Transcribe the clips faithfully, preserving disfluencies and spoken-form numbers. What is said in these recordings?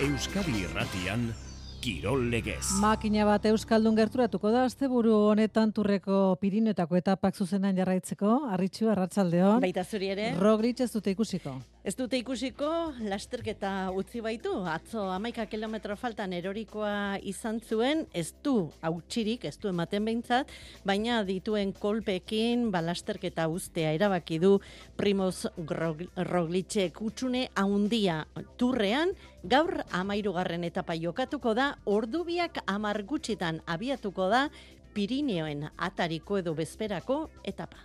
Euskadi Irratian, Kirol Legez. Makina bat euskaldun gerturatuko da asteburu honetan Turreko Pirinioetako etapak zuzenan jarraitzeko. Arritxu, arratsaldeon. Baita zuri ere. Roglic ez dute ikusiko. Ez dute ikusiko, lasterketa utzi baitu. Atzo hamaika kilometro faltan erorikoa izan zuen, ez du hautsirik, ez du ematen behintzat, baina dituen kolpekin ba, lasterketa uztea erabaki du Primoz Roglicek. Kutsune haundia Turrean, gaur hamairugarren etapa jokatuko da, ordubiak hamar gutxitan abiatuko da Pirinioen atariko edo bezperako etapa.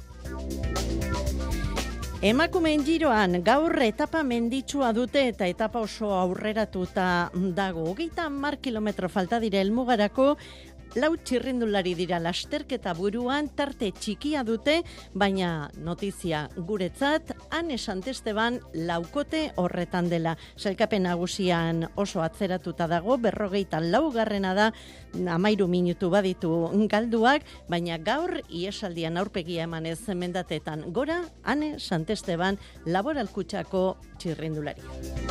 Emakumeen giroan gaur etapa menditsua dute eta etapa oso aurreratuta dago. Hogeita hamar kilometro falta dira helmugarako, lau txirrindulari dira lasterketa buruan, tarte txikia dute, baina notizia guretzat, Ane Santesteban laukote horretan dela. Sailkapen nagusian oso atzeratuta dago, berrogeita laugarrena da, hamairu minutu baditu galduak, baina gaur iesaldian aurpegia emanez mendatetan gora, Ane Santesteban laboralkutxako txirrindulari.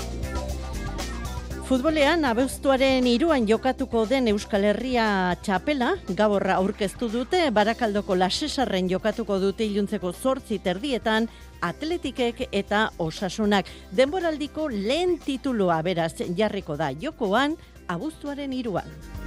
Futbolean, abuztuaren hiruan jokatuko den Euskal Herria txapela, gaur aurkeztu dute, Barakaldoko Lasesarren jokatuko dute iluntzeko zortzi terdietan, Atletikek eta Osasunak. Denboraldiko lehen titulua beraz jarriko da jokoan, abuztuaren hiruan.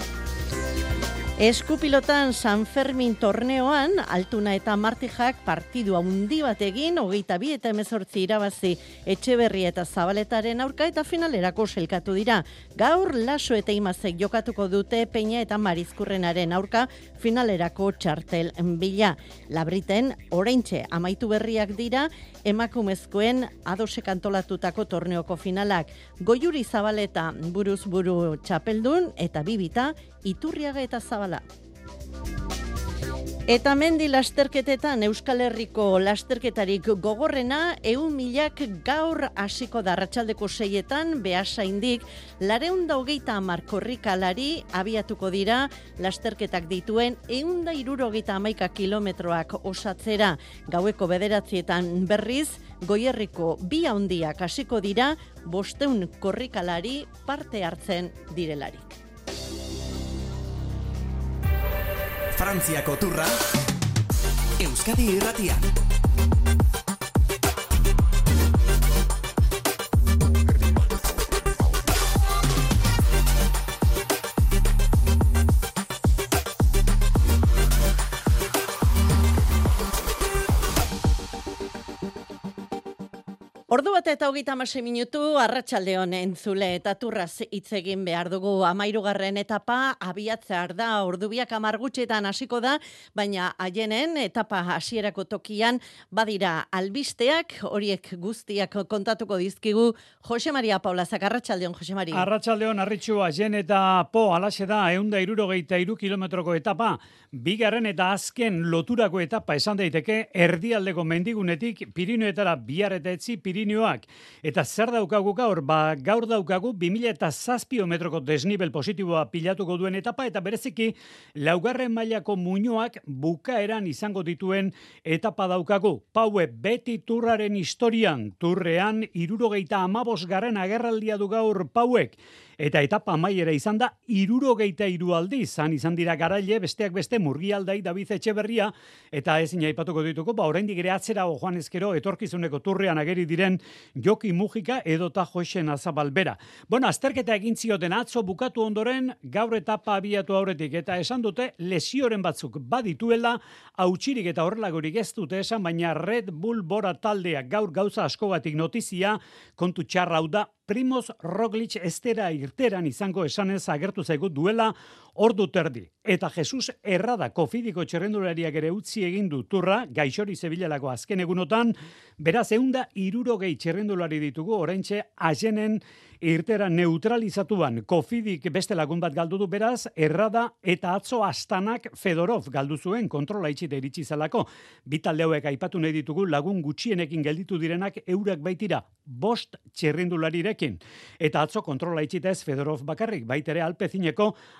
Eskupilotan San Fermin torneoan, Altuna eta Martijak partidu handi bat egin, hogeita bi eta hemezortzi irabazi Etxeberria eta Zabaletaren aurka eta finalerako selkatu dira. Gaur Laso eta Imazek jokatuko dute Peña eta Marizkurrenaren aurka finalerako txartel bila. Labriten, oraintxe amaitu berriak dira, emakumezkoen adosek antolatutako torneoko finalak. Goiuri Zabaleta buruz buru txapeldun eta bibita Iturriaga eta Zabala. Eta mendi lasterketetan Euskal Herriko lasterketarik gogorrena, ehun milak gaur hasiko da arratsaldeko seietan, Beasaindik, laurehun eta hogeita hamar korrikalari abiatuko dira lasterketak dituen ehun eta hirurogeita hamaika kilometroak osatzera. Gaueko bederatzietan berriz, Goierriko bi handiak hasiko dira, bostehun korrikalari parte hartzen direlarik. Frantziako turra, Euskadi Irratian. Ordu bat eta hogeita hamasei minutu, arratsaldeon entzule eta turraz hitz egin behar dugu. Hamairugarren etapa abiatzear da, ordubiak hamar gutxietan hasiko da, baina haienen etapa hasierako tokian badira albisteak, horiek guztiak kontatuko dizkigu Jose Maria Paulazak. Arratsaldeon, Jose Maria. Arratsaldeon, Arritxu, haien eta po, alaxe da, ehun eta hirurogeita hiru kilometroko etapa, bigarren eta azken loturako etapa esan daiteke, erdialdeko mendigunetik Pirinioetara bihar eta etzi Pirinioak. Eta zer daukagu gaur? Ba, gaur daukagu bi mila zazpi metroko desnibel positiboa pilatuko duen etapa, eta bereziki laugarren mailako muinoak bukaeran izango dituen etapa daukagu. Paue, beti turraren historian, turrean hirurogeita hamabost garren agerraldia du gaur Pauek. Eta etapa amaiera izan da hirurogeita hiru aldiz, izan izan dira garaile, besteak beste Murgialdai, David Etxeberria, eta ezin aipatuko dituko, ba oraindik ere atzera joan ezkero etorkizuneko turrean ageri diren Joki Mujika edota Joxen Azabalbera. Bueno, azterketa egin zioten atzo bukatu ondoren, gaur etapa abiatu aurretik, eta esan dute lesioren batzuk badituela, hautsirik eta horrelagorik ez dute esan, baina Red Bull Bora taldeak gaur gauza askogatik notizia, kontu txarra hau da, Primoz Roglic estera irteran izango esanez agertu zaigu duela ordu terdi. Eta Jesus Errada Kofidiko txerrendulariak ere utzi egin du turra, gaixori zebilalako azken egunotan, beraz eunda hirurogei txerrendulari ditugu, oraintxe Ajenen irtera neutralizatuan. Kofidik beste lagun bat galdu du beraz, Errada eta atzo Astanak Fedorov galdu zuen kontrola itxite iritsi zelako. Bi talde hauek aipatu nahi ditugu lagun gutxienekin gelditu direnak eurak baitira, bost txerrendularirekin. Eta atzo kontrola itxita ez Fedorov bakarrik, baitere Alpezineko Ander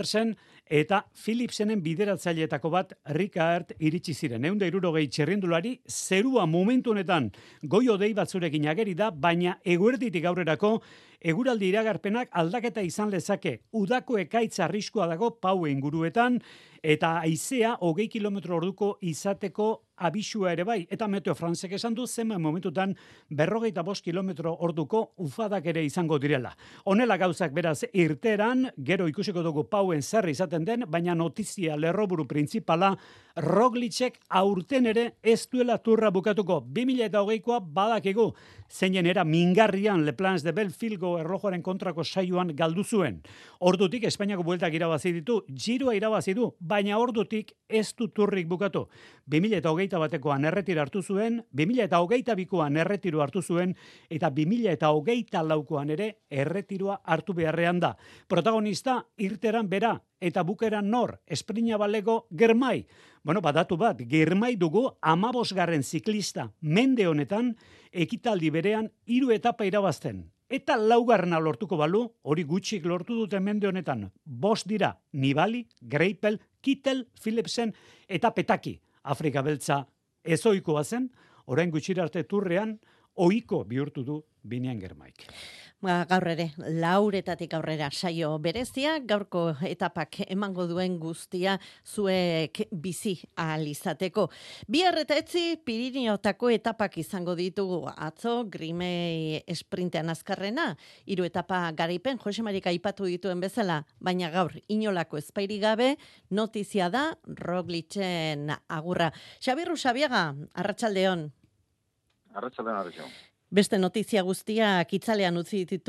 Petersen eta Philipsenen bideratzaileetako bat Ricard iritsi ziren. Ehun eta hirurogei txirrindulari zerua momentu honetan goio dei batzurekin ageri da, baina eguerditik aurrerako eguraldi iragarpenak aldaketa izan lezake. Udako ekaitz arriskua dago Pau inguruetan eta haizea hogei kilometro orduko izateko abisua ere bai. Eta Meteo Francek esan du zenbait momentutan berrogeita bost kilometro orduko ufadak ere izango direla. Honela gauzak beraz irteran, gero ikusiko dugu Pauen zer izaten den, baina notizia lerroburu printzipala Roglicek aurten ere ez duela turra bukatuko. bi mila hogeikoa badakigu, zeinen era mingarrian Le Plans de Belfilgo erlojuaren kontrako saioan galdu zuen. Ordutik Espainiako bueltak irabazi ditu, Giroa irabazi du, baina ordutik ez du turrik bukatu. bi mila hogeita batekoan erretiro hartu zuen, bi mila hogeita bikoan erretiro hartu zuen, eta bi mila hogeita laukoan ere erretiroa hartu beharrean da. Protagonista irteran bera, eta bukeran nor, esprina balego Germai. Bueno, badatu bat, Germai dugu amabosgarren ziklista mende honetan, ekitaldi berean hiru etapa irabazten. Eta laugarrena lortuko balu, hori gutxik lortu duten mende honetan. Bost dira, Nibali, Greipel, Kittel, Philipsen eta Petaki. Afrika beltza ezoikoa zen, orain gutxira arte turrean, ohiko bihurtu du Binian Germaik. Ba, gaur ere, lauretatik aurrera saio berezia, gaurko etapak emango duen guztia zuek bizi ahal izateko. Bihar eta etzi Pirinioetako etapak izango ditugu atzo, Grimei esprintean azkarrena, hiru etapa garaipen, Jose Marik aipatu dituen bezala, baina gaur inolako ezpairi gabe, notizia da Roglicen agurra. Xabier Usabiaga, arratsaldeon. Arratsaldeon, arratsaldeon. Beste notizia guztiak itzalean utzi ditu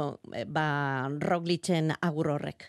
ba, Roglicen agur horrek.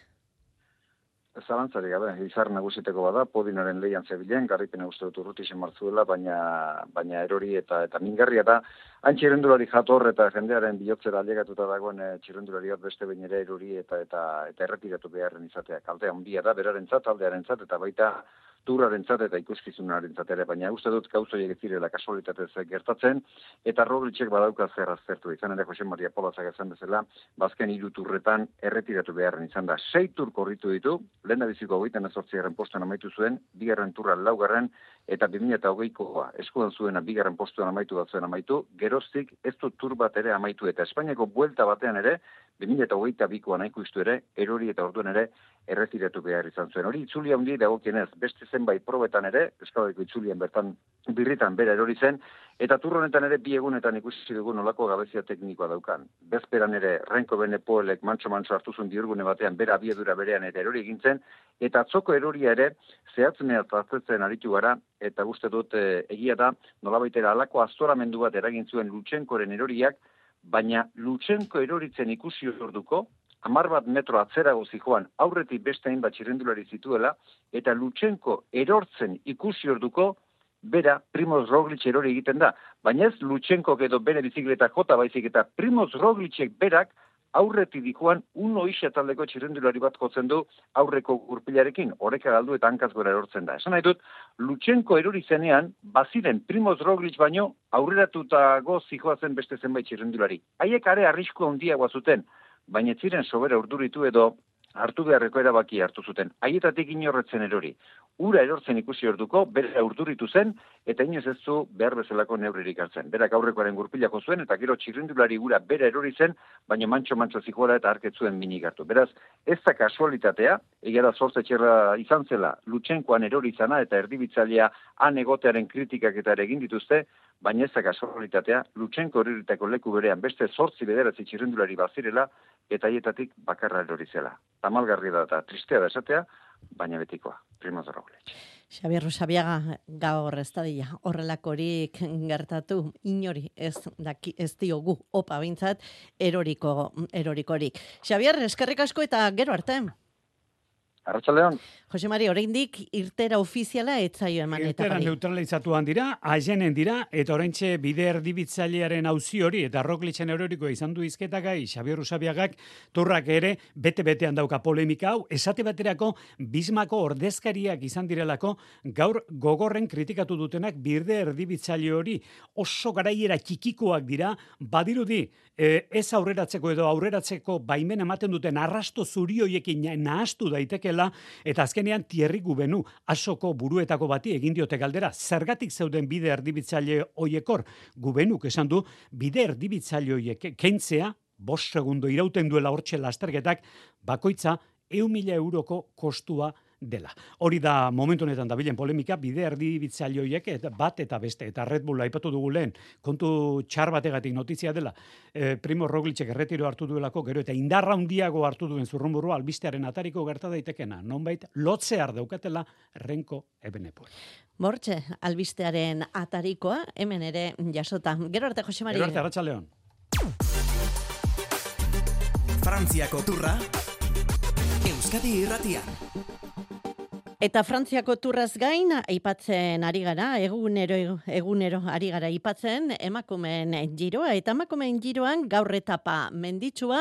Zalantzarik gabe, izar nagusiteko bada, Podinaren leian zebilen, garripena uste dut urrutixen martzuela, baina, baina erori eta eta mingarria da, hain txirrendulari jator eta jendearen bihotzera ailegatuta dagoen e, txirrendulari bat beste behin ere erori eta eta eta erretiratu beharren izatea. Kaltea handia da, berarentzat, taldearentzat eta baita turarentzat eta ikuskizunarentzat ere, baina uste dut gauzoiek ez direla kasualitatez gertatzen, eta Roglicek badauka zer aztertu. Izan ere Jose Maria Polazak esan bezala, bazken hiru turretan erretiratu beharren izan da. Sei tur korritu ditu, lehen da biziko hogeita hemezortzigarren postuan amaitu zuen, bigarren turra laugarren, eta bi mila hogeikoa eskudan zuena bigarren postuan amaitu bat zuen amaitu, geroztik ez du tur bat ere amaitu, eta Espainiako buelta batean ere, bi mila hogeita bikoa nahiko iztu ere, erori eta orduan ere erretiratu behar izan zuen. Hori itzuli handi dagokienez, beste zenbait probetan ere, Euskal itzulien bertan birritan bera erori zen, eta turronetan ere bi egunetan ikusi dugu nolako gabezia teknikoa daukan. Bezperan ere Renko Benepoelek mantxo-mantxo hartu zuen diurgune batean, bera abiedura berean ere erori egintzen, eta atzoko eroria ere zehatzmea tartetzen aritu gara, eta uste dut e, egia da, nolabaitera alako aztoramendu bat eragin zuen Lutsenkoren eroriak, baina Lutsenko eroritzen ikusi orduko, hamar bat metro atzerago zijoan aurretik beste hainbat txirrendulari zituela, eta Lutsenko erortzen ikusi orduko, bera Primoz Roglic erori egiten da. Baina ez Lutsenko edo bere bizikleta jota baizik eta Primoz Roglicek berak aurretik dikoan uno isa taldeko txirrendulari bat jotzen du aurreko gurpilarekin, horreka galdu eta hankaz gora erortzen da. Esan nahi dut, Lutsenko erori zenean, baziren Primoz Roglic baino aurreratutago zijoazen beste zenbait txirrendulari. Haiek are arrisku handiagoa zuten, baina ez ziren sobera urduritu edo hartu beharreko erabaki hartu zuten. Haietatik inorretzen erori. Ura erortzen ikusi orduko, bera urduritu zen, eta inoz ez zu behar bezalako neurririk hartzen. Berak aurrekoaren gurpilako zuen, eta gero txirrindulari ura bera erori zen, baina mantxo-mantxo zikola eta arketzuen minik hartu. Beraz, ez da kasualitatea, egia da zortze txerra izan zela, Lutsenkoan erori izana eta erdibitzailea han egotearen kritikak eta ere egin dituzte, baina ez da kasualitatea, Lutsenko eroritako leku berean beste zortzi bederatzi txirrindulari bazirela, eta haietatik bakarra erori zela. Tamalgarri da eta tristea da esatea, baina betikoa, Primoz Roglic. Xabier Usabiaga, gaur ez dadila, horrelakorik gertatu, inori ez, daki, ez diogu, opa bintzat, eroriko, erorikorik. Xabier, eskerrik asko eta gero arte. Arratsaldeon. Jose Mari, oraindik irtera ofiziala etzaio eman eta Irtera neutralizatuan dira, aienen dira, eta oraintxe bide erdibitzailearen auzi hori, eta Roglicen eroriko izan du izketagai, Xabier Usabiagak turrak ere, bete-betean dauka polemika hau, esate baterako Bismako ordezkariak izan direlako, gaur gogorren kritikatu dutenak bide erdibitzaile hori, oso garaiera txikikoak dira, badirudi, e, ez aurreratzeko edo aurreratzeko baimen ematen duten arrasto zuri hoiekin nahastu daiteke dela, eta azkenean Thierry Gubenu, Asoko buruetako bati egin diote galdera, zergatik zeuden bide erdibitzaile hoiekor, Gubenuk esan du, bide erdibitzaile hoiek kentzea, bost segundo irauten duela hortxe lasterketak, bakoitza ehun mila euroko kostua dela. Hori da momentu honetan dabilen polemika, bide erdibitzaile horiek eta bat eta beste, eta Red Bull aipatu dugu lehen, kontu txar bategatik notizia dela, e, Primo Roglicek erretiro hartu duelako, gero eta indarra handiago hartu duen zurrumburua albistearen atariko gerta daitekena, nonbait lotzear daukatela Renko Ebenepoel. Bortxe, albistearen atarikoa, hemen ere jasota. Gero arte, Jose Mari. Gero arte, Arratsaldeon. Frantziako turra, Euskadi irratian. Eta Frantziako turraz gain, aipatzen ari gara, egunero, egunero ari gara aipatzen, emakumeen giroa, eta emakumeen giroan gaur etapa menditsua,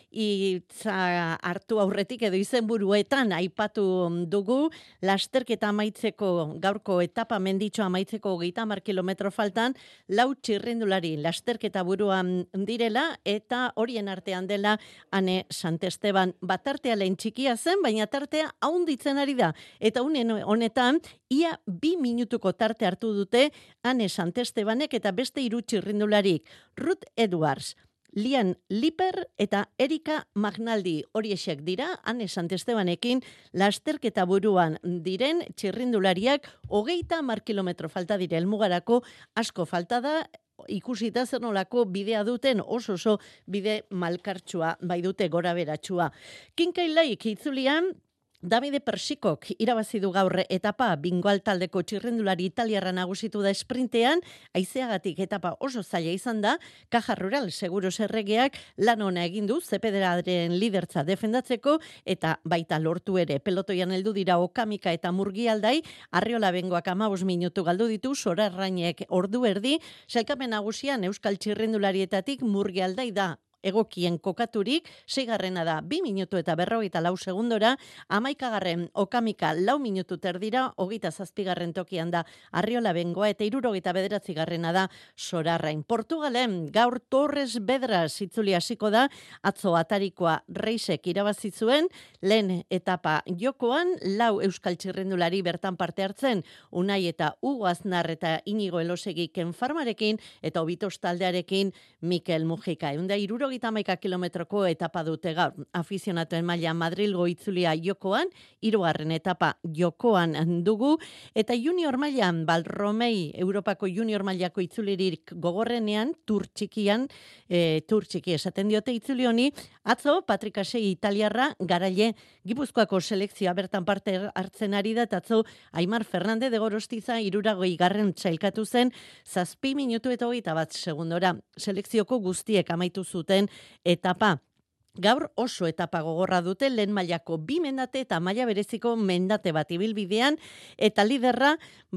hitza hartu aurretik edo izenburuetan aipatu dugu, lasterketa amaitzeko, gaurko etapa menditsua amaitzeko hogeita hamar kilometro faltan, lau txirrindulari lasterketa buruan direla, eta horien artean dela Ane Santesteban. Bat tartea lehen txikia zen, baina tartea haunditzen ari da. Eta unen honetan, ia bi minutuko tarte hartu dute Ane Santestebanek eta beste hiru txirrindularik. Ruth Edwards, Lian Liper eta Erika Magnaldi horiexek dira, Ane Santestebanekin lasterketa buruan diren txirrindulariak hogeita hamar kilometro falta dire helmugarako, asko falta da, ikusita zer nolako bidea duten, oso oso bide malkartsua bai dute gora beratxua. Kinkailaik itzulian, Davide Persikok irabazi du gaur etapa, Bingoal taldeko txirrindulari italiarra nagusitu da esprintean, haizeagatik etapa oso zaila izan da, Caja Rural Seguros erregeak lan ona egin du Zepederaren lidertza defendatzeko, eta baita lortu ere pelotoian heldu dira Okamika eta Murgialdai, Arriola Bengoak hamabost minutu galdu ditu, Sorarrainek ordu erdi, sailkapen nagusian Euskal txirrindularietatik Murgialdai da egokien kokaturik, seigarrena da bi minutu eta berrogeita lau segundora, hamaikagarren Okamika lau minutu terdira, hogeita zazpigarren tokian da Arriola Bengoa eta hirurogeita bederatzigarrena da Sorarrain. Portugalen gaur Torres Vedras itzuli hasiko da, atzo atarikoa Reisek irabazi zuen, lehen etapa jokoan, lau euskal txirrindulari bertan parte hartzen, Unai eta Hugo Aznar eta Inigo Elosegi Kenfarmarekin, eta Obitos taldearekin Mikel Mujika. Eunda iruro Hogeita hamaika kilometroko etapa dute gaur. Afizionatuen maila Madrilgo itzulia jokoan, hirugarren etapa jokoan dugu, eta junior mailan Balromei Europako junior mailako itzulirik gogorrenean, tur txikian, e, tur txiki esaten diote itzuli honi, atzo Patrick Asei italiarra garaile Gipuzkoako selekzioa bertan parte hartzen ari da, eta atzo Aimar Fernandez de Gorostiza iruragoi garren txailkatu zen, zazpi minutu eta hogeita bat segundora. Selekzioko guztiek amaitu zuten etapa. Gaur oso etapa gogorra dute, lehen mailako bi mendate eta maila bereziko mendate bat ibilbidean, eta liderra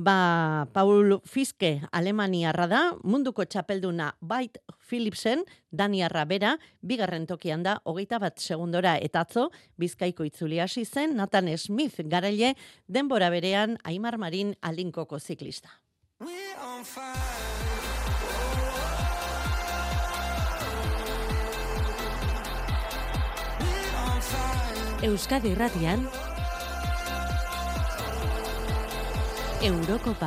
ba, Paul Fiske Alemaniarra da, munduko txapelduna Bait Philipsen, Daniarra bera, bigarren tokian da, hogeita bat segundora, eta atzo, Bizkaiko itzuli hasi zen, Nathan Smith garaile, denbora berean Aimar Marin Alinkoko ziklista. Euskadi irratian Eurokopa.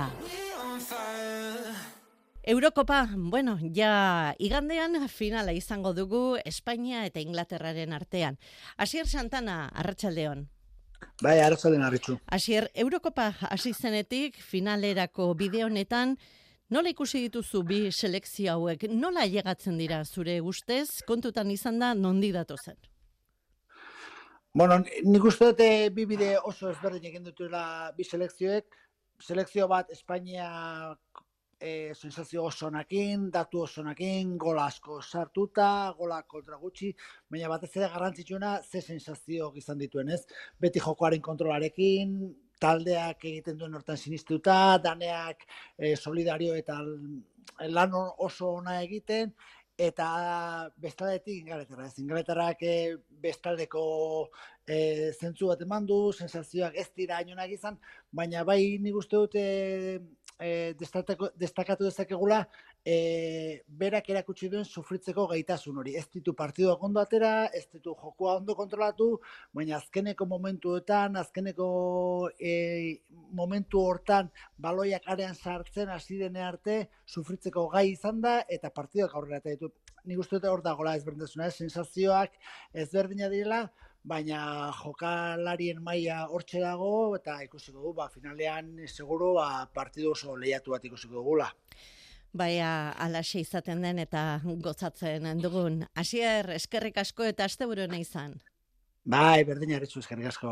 Eurokopa, bueno, ja igandean finala izango dugu Espainia eta Inglaterraren artean. Asier Santana, arratsaldeon. Bai, arratsaldeon arritxu. Asier, Eurokopa hasi zenetik finalerako bide honetan, nola ikusi dituzu bi selekzio hauek? Nola ailegatzen dira zure ustez? Kontutan izan da nondi datozen? Bueno, nik uste dute bi bide oso ezberdin egin dutela bi selekzioek. Selekzio bat Espainia e, sensazio oso onakin, datu oso onakin, gola asko sartuta, gola kontra gutxi, baina batez ere garrantzitsuena ze sensazio izan dituen, ez? Beti jokoaren kontrolarekin, taldeak egiten duen hortan sinistuta, daneak e, solidario eta lan oso ona egiten, eta bestaldetik Ingalaterra. Ez Ingalaterrak e, bestaldeko e, zentzu bat eman du, sensazioak ez dira hainonak izan, baina bai nik uste dut e, e, destakatu dezakegula e, berak erakutsi duen sufritzeko gaitasun hori. Ez ditu partiduak ondo atera, ez ditu jokoa ondo kontrolatu, baina azkeneko momentuetan, azkeneko e, momentu hortan baloiak arean sartzen hasi dene arte sufritzeko gai izan da eta partiduak aurrera eta ditu. Nik uste dut hor dagoela ezberdintasuna, sensazioak ezberdina direla, baina jokalarien maila hortxe dago eta ikusiko dugu, ba, finalean seguru ba, partidu oso lehiatu bat ikusiko dugula. Baia alaxe izaten den eta gozatzen dugun. Asier, eskerrik asko eta asteburua izan. Bai, berdina eritzu eskerrik asko.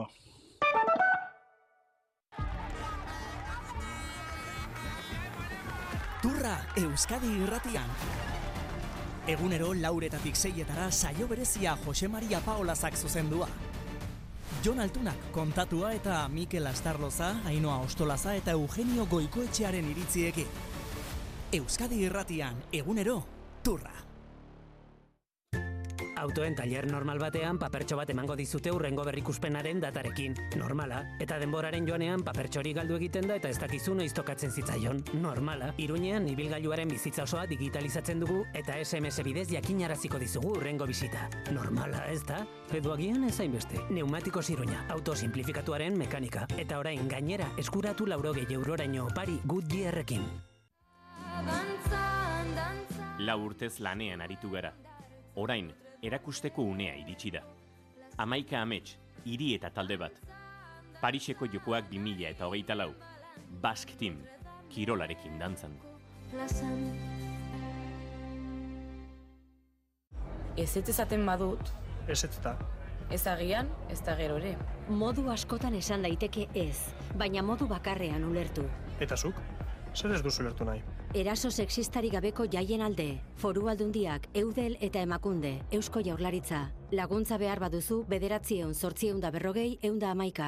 Turra Euskadi Irratian. Egunero lauretatik seietara saio berezia Jose Maria Paolazak zuzendua. Jon Altunak kontatua eta Mikel Astarloza, Ainhoa Ostolaza eta Eugenio Goikoetxearen iritziekin. Euskadi Irratian, egunero, Turra. Autoen tailer normal batean papertxo bat emango dizute hurrengo berrikuspenaren datarekin. Normala. Eta denboraren joanean papertxori galdu egiten da eta ez dakizu noiz tokatzen zitzaion. Normala. Iruñean ibilgailuaren bizitza osoa digitalizatzen dugu eta S M S bidez jakinaraziko dizugu hurrengo bisita. Normala, ez da? Edo agian ez hainbeste. Neumatikos Iruña. Auto simplifikatuaren mekanika. Eta orain gainera eskuratu laurogei euroraino opari Goodyearrekin. Lau urtez lanean aritu gara. Orain, erakusteko unea iritsi da. Hamaika amets, hiri eta talde bat. Pariseko jokoak bi mila eta hogeita lau. Basque Team, kirolarekin dantzan. Ez ez esaten badut. Ez ez da. Ez agian, ez da gero ere. Modu askotan esan daiteke ez, baina modu bakarrean ulertu. Eta zuk? Zer ez duzu ulertu nahi? Eraso sexistari gabeko jaien alde, Foru Aldundiak, Eudel eta Emakunde, Eusko Jaurlaritza. Laguntza behar baduzu, bederatziehun, zortziehun da berrogei, ehun da hamaika.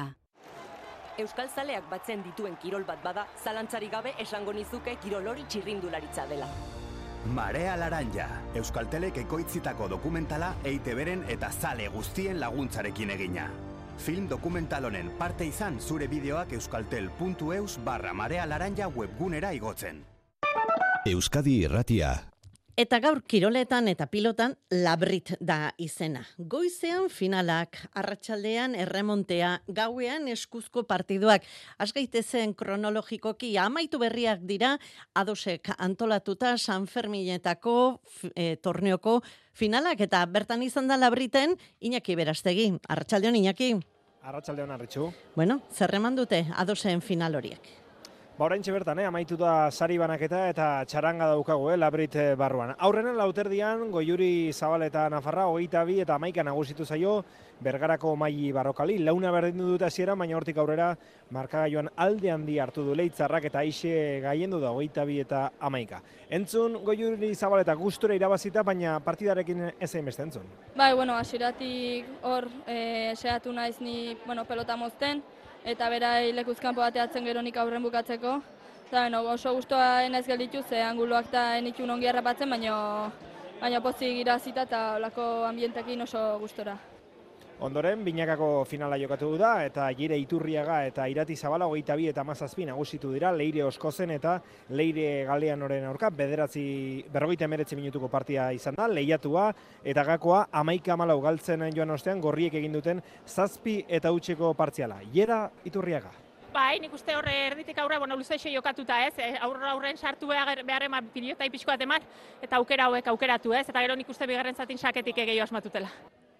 Euskal zaleak batzen dituen kirol bat bada, zalantzari gabe esango nizuke kirol hori txirrindularitza dela. Marea Laranja, Euskaltelek ekoitzitako dokumentala E I Te Beren eta zale guztien laguntzarekin egina. Film dokumental honen parte izan zure bideoak euskaltel puntu eus barra Marea Laranja webgunera igotzen. Euskadi Irratia. Eta gaur kiroletan eta pilotan Labrit da izena. Goizean finalak, arratsaldean erremontea, gauean eskuzko partiduak. Azgaitezen kronologikoki amaitu berriak dira, adosek antolatuta San Ferminetako e, torneoko finalak. Eta bertan izan da Labriten Iñaki Berastegi. Arratsaldeon Iñaki. Arratsaldeon Arritxu. Bueno, zerreman dute adosen final horiek. Ba, oraintxe bertan, eh, amaitu da sari banaketa eta txaranga daukagu, eh, Labrit barruan. Aurrenen lauterdian, Goiuri Zabaleta Nafarra, hogeita bi eta hamaika nagusitu zaio, Bergarako Maili Barrokali. Launa berdindu dute hasiera, baina hortik aurrera markagailuan alde handi hartu du Leitzarrak eta Aixe gaiendu da hogeita bi eta hamaika. Entzun, Goiuri Zabaleta gustura irabazita, baina partidarekin ez hainbeste entzun. Bai, bueno, hasieratik hor eh, saiatu naiz ni, bueno, pelota mozten, eta berai lekuzkanpo bateatzen geronik aurren bukatzeko. Eta bueno, oso gustoa enaiz gelditu, ze anguloak eta enitun ongi errapatzen, baina baina pozik irazita eta olako ambientekin oso gustora. Ondoren, binakako finala jokatu da, eta Jire Iturriaga eta Irati Zabala hogeita bi eta hamazazpi nagusitu dira, Leire Oskozen eta Leire Galeanoren aurka, bederatzi, berrogeita emeretzi minutuko partia izan da, lehiatua eta gakoa hamaika hamalau galtzen joan ostean, gorriek egin duten zazpi eta utxeko partziala. Jera Iturriaga. Bai, nik uste horre erditik aurra, bueno, luzeixo jokatuta ez, aurra aurren sartu behar eman pilota ipizko bat eman, eta aukera hauek aukeratu ez, eta gero nik uste bigarren zatin saketik gehiago asmatutela.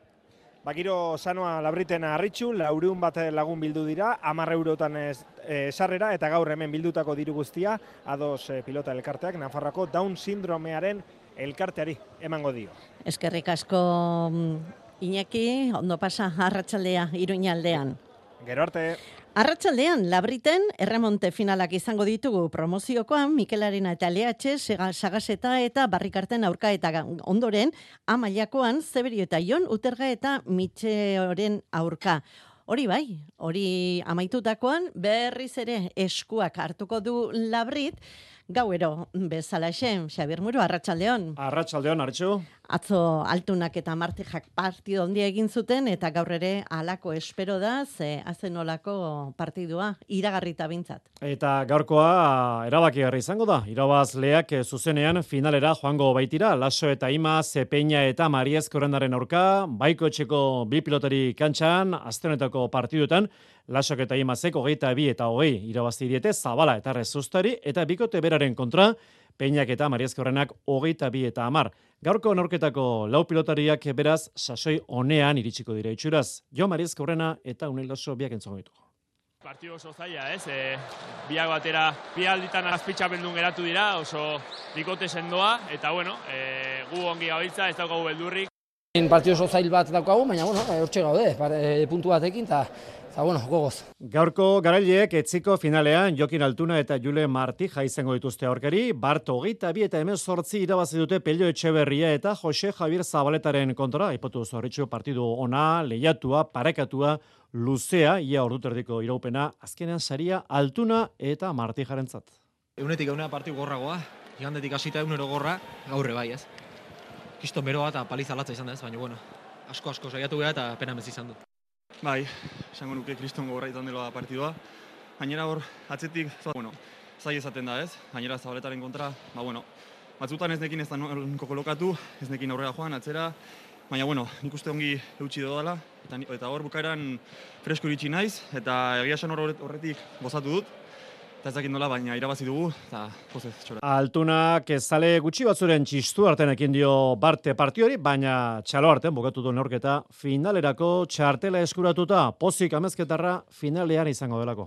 Bagiro sanoa Labriten Arritxu, laureun bat lagun bildu dira, hamar eurotan e, sarrera, eta gaur hemen bildutako diru guztia, ados e, pilota elkarteak, Nafarroako Down sindromearen elkarteari emango dio. Eskerrik asko Iñaki, ondo pasa arratsaldea Iruñaldean. Gero arte. Arratsaldean Labriten erremonte finalak izango ditugu promoziokoan Mikelarena eta L H, Sagaseta eta Barrikarten aurka eta ondoren Amailakoan Zeberio eta Jon Uterga eta Mitxeoren aurka. Hori bai, hori amaitutakoan berriz ere eskuak hartuko du Labrit, Gauero bezalaxe, Xabier Muro, arratsaldeon. Arratsaldeon, Artxu. Atzo Altunak eta Martijak partido handia egin zuten eta gaur ere halako espero da, ze azen olako partidua iragarrita bintzat. Eta gaurkoa erabakigarri izango da. Irabazleak zuzenean finalera joango baitira. Laso eta Ima, Zepeña eta Mariezko Errendaren aurka, baiko etxeko bi pilotari kantxan, aste honetako partiduetan, Lasok eta Imazek hogeita bi eta hogei irabazti diete Zabala eta Rezustari, eta bikote beraren kontra, Peñak eta Mariezko Errenak hogeita bi eta hamar. Gaurko norketako lau pilotariak beraz sasoi honean iritsiko dira itxuraz. Jo Mariezko Errena eta Unai Laso biak entzongo ditugu. Partidu oso zaila, ez? E, biak batera, bi alditan azpitxapeldun geratu dira, oso bikote sendoa, eta bueno, e, gu ongi gabiltza, ez daukagu beldurrik. Partidu oso zail bat daukagu, baina bueno, hortxe gaude, e, puntu batekin, eta Eta, bueno, gogoz. Gaurko garaileek etziko finalean Jokin Altuna eta Jule Martija izango dituzte aurkari, Bart hogeita bi eta hemezortzi irabazi dute Pello Etxeberria eta Jose Javier Zabaletaren kontra, aipatu zorritxu partidu ona, lehiatua, parekatua, luzea, ia orduterdiko iraupena, azkenean saria Altuna eta Martijarentzat. Eunetik eunea partidu gorragoa, igandetik hasita eunero gorra, gaurre bai, ez. Kiston beroa eta paliza latza izan da ez, baina bueno, asko-asko saiatu gara eta pena mez izan dut. Bai, esango nuke kriston gogorra izan dela partidua. Gainera hor, atzetik, bueno, zai ezaten da ez, gainera Zabaletaren kontra, ba bueno, batzutan ez nekin ez da nolko kolokatu, ez nekin aurrera joan, atzera, baina bueno, nik uste ongi eutxi dodala, eta, eta hor bukaeran fresko iritsi naiz, eta egia esan horretik gozatu dut, eta ez dakit nola, baina irabazi dugu, eta pozez txora. Altunak ezale gutxi batzuren txistu artean ekin dio Barte partiori, baina txalo artean bukatu du neurketa finalerako txartela eskuratuta, pozik amezketarra finalean izango delako.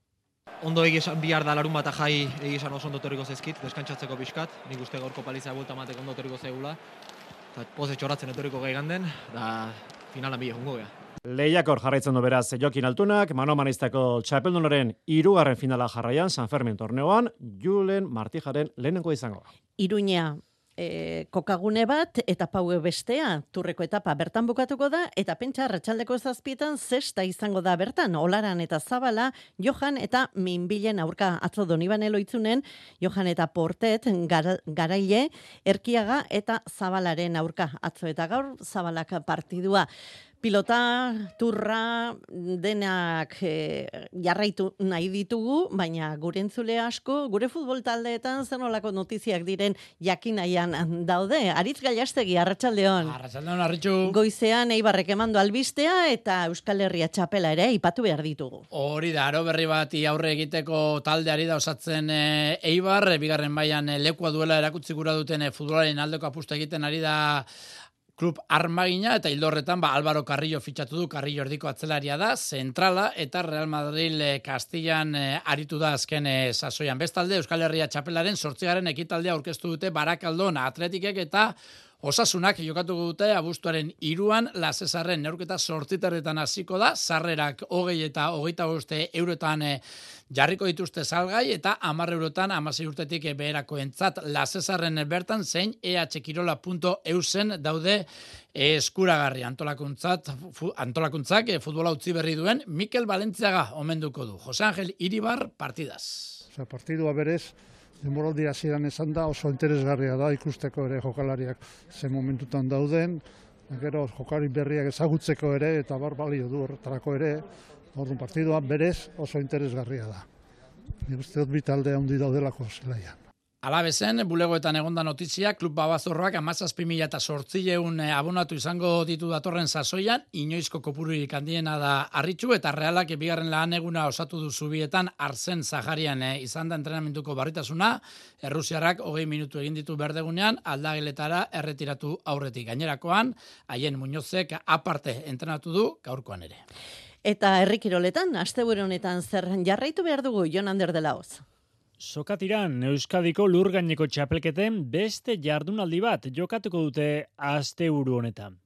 Ondo egizan bihar da larun bat jai egizan oso ondo torriko zezkit, deskantzatzeko pixkat, nik uste gaurko paliza buelta mateko ondo torriko zeugula, eta pozez txoratzen etorriko gai ganden, da finalan bile jongo gea. Lehiakor jarraitzen du beraz Jokin Altunak, Manomanistako txapeldunaren hirugarren finala jarraian San Fermin torneoan, Julen Martijaren lehenengo izango. Iruña e, kokagune bat eta paue bestea, turreko etapa bertan bukatuko da, eta pentsa arratsaldeko zazpietan zesta izango da bertan, Olaran eta Zabala, Johan eta Minbilen aurka atzo Donibane Loitzunen, Johan eta Portet, gar, Garaile, Erkiaga eta Zabalaren aurka atzo eta gaur Zabalak partidua. Pilota, turra, denak e, jarraitu nahi ditugu, baina gure entzule asko, gure futbol taldeetan zen olako notiziak diren jakinaian daude. Aritz Gailastegi, arratsaldeon. Arratsaldeon, Arritxu. Goizean Eibarrek emandu albistea eta Euskal Herria txapela ere aipatu behar ditugu. Hori da, aro berri bati aurre egiteko taldeari da osatzen e, Eibar, bigarren mailan e, lekua duela erakutsi gura duten e, futbolaren aldeko apusta egiten ari da Klub Armagina, eta hildorretan ba, Álvaro Carrillo fitxatu du, Carrillo erdiko atzelaria da, zentrala, eta Real Madrid e, Kastillan e, aritu da azken e, sasoian. Bestalde, Euskal Herria txapelaren sortzigaren ekitaldea aurkeztu dute Barakaldon Atletikek eta Osasunak jokatuko dute abuztuaren hiruan La Cesarren neurketa sortziterretan hasiko da, sarrerak hogei eta hogeita boste eurotan e, jarriko dituzte salgai eta hamar eurotan hamasei urtetik beherakoentzat La Cesarren bertan zein e h kirola puntu e u zen daude eskuragarri antolakuntzat, antolakuntzak e, futbola utzi berri duen Mikel Valentziaga omenduko du. Jose Angel Iribar partidaz. Osa, partidua berez, denboraldi hasieran esan da oso interesgarria da ikusteko ere jokalariak ze momentutan dauden, gero jokalari berriak ezagutzeko ere eta bar balio du horretarako ere, orduan partidua berez oso interesgarria da. Nik uste dut bi talde handi daudelako zelaian. Alabezen, bulegoetan egonda notizia, Klub Babazorroak amazazpi mila eta sortzileun abonatu izango ditu datorren sasoian, inoizko kopururik handiena da Arritxu, eta Realak bigarren lan eguna osatu du zubietan Arsen Zaharian e, izan da entrenamentuko barritasuna, Errusiarrak hogei minutu egin ditu berdegunean, aldageletara erretiratu aurretik. Gainerakoan, haien Muñozek aparte entrenatu du gaurkoan ere. Eta herrikiroletan, asteburu honetan zer jarraitu behar dugu, Jon Ander de la Hoz. Sokatiran Euskadiko lurgaineko txapelketen beste jardunaldi bat jokatuko dute asteburu honetan.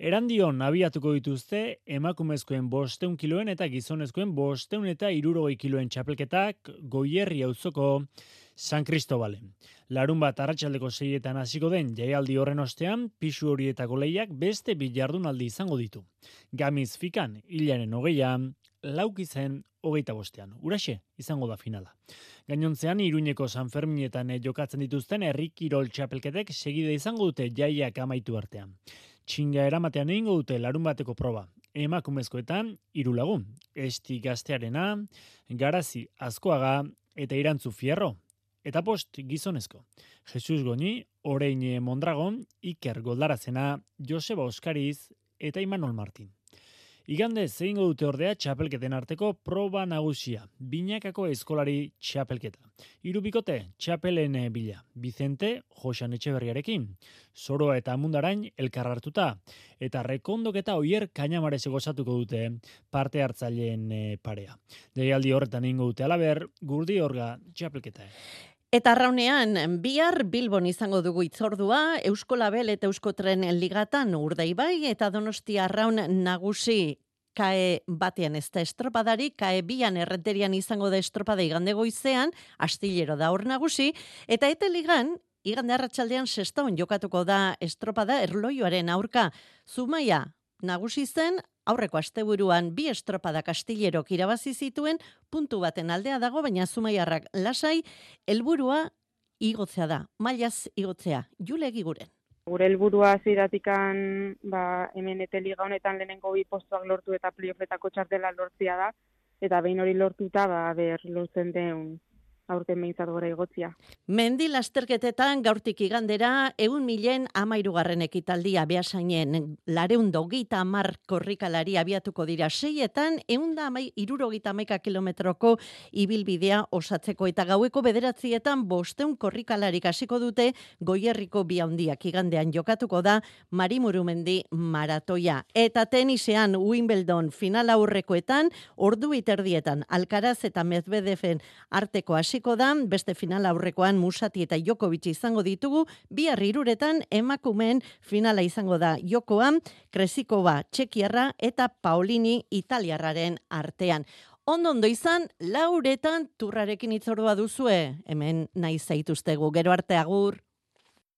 Erandion abiatuko dituzte emakumezkoen bosteun kiloen eta gizonezkoen bosteun eta hirurogei kiloen txapelketak Goierri auzoko San Cristobalen. Larun bat arratsaldeko seietan hasiko den jaialdi horren ostean, pisu horietako lehiak beste bi jardunaldi izango ditu. Gamiz fikan, hilaren hogeian, laukizen hogeita bostean. Uraxe, izango da finala. Gainontzean, Iruñeko San Ferminetan jokatzen dituzten herri kirol txapelketek segide izango dute jaiak amaitu artean. Txinga eramatean egingo dute larun bateko proba. Emakumezkoetan, hiru lagun. Esti Gaztearena, Garazi Azkoaga eta Irantzu Fierro. Eta post gizonezko. Jesus Goñi, Oreine Mondragon, Iker Goldarazena, Joseba Oskariz eta Imanol Martin. Igande egingo dute ordea txapelketen arteko proba nagusia, binakako eskolari txapelketa. Hiru bikote txapelen bila, Vicente Josan Etxeberriarekin, Soroa eta Amundarain elkar hartuta, eta rekondoketa Oier Kainamarez gozatuko dute parte hartzaileen parea. Deialdi horretan egingo dute alaber, Gurdi Orga txapelketa. Eta arraunean, bihar Bilbon izango dugu itzordua, Eusko Label eta Euskotren ligatan Urdaibai eta Donostia arraun nagusi kae batean ez da estropadari, kae bian errenterian izango da estropada igande goizean, astillero da hor nagusi, eta eta ligan, igande arratsaldean sestaon jokatuko da estropada erloioaren aurka. Zumaia nagusi zen, aurreko asteburuan bi estropada kastillerok irabazi zituen, puntu baten aldea dago, baina Zumaiarrak lasai, helburua igotzea da, mailaz igotzea, Jule Egiguren. Gure helburua hasieratik ba, hemen ete liga honetan lehenengo bi postuak lortu eta playoffetako txartela lortzia da, eta behin hori lortuta, ba, ber lortzen den aurten behintzat gora igotzia. Mendi lasterketetan gaurtik igandera ehun milen hamairugarren ekitaldia Beasainen lareun hogeita hamar korrikalari abiatuko dira seietan ehun eta hirurogeita hamaika kilometroko ibilbidea osatzeko eta gaueko bederatzietan bosteun korrikalarik hasiko dute Goierriko bi handiak igandean jokatuko da Marimurumendi maratoia. Eta tenisean Wimbledon final aurrekoetan ordu iterdietan Alcaraz eta Medvedeven arteko hasiko da, beste final aurrekoan Musati eta Djokovic izango ditugu, bihar hiruretan emakumeen finala izango da jokoan, Kresikova Txekiarra eta Paolini Italiarraren artean. Ondo ondo izan, lauretan turrarekin itzordua duzue, hemen nahi zaituztegu, gero arte agur.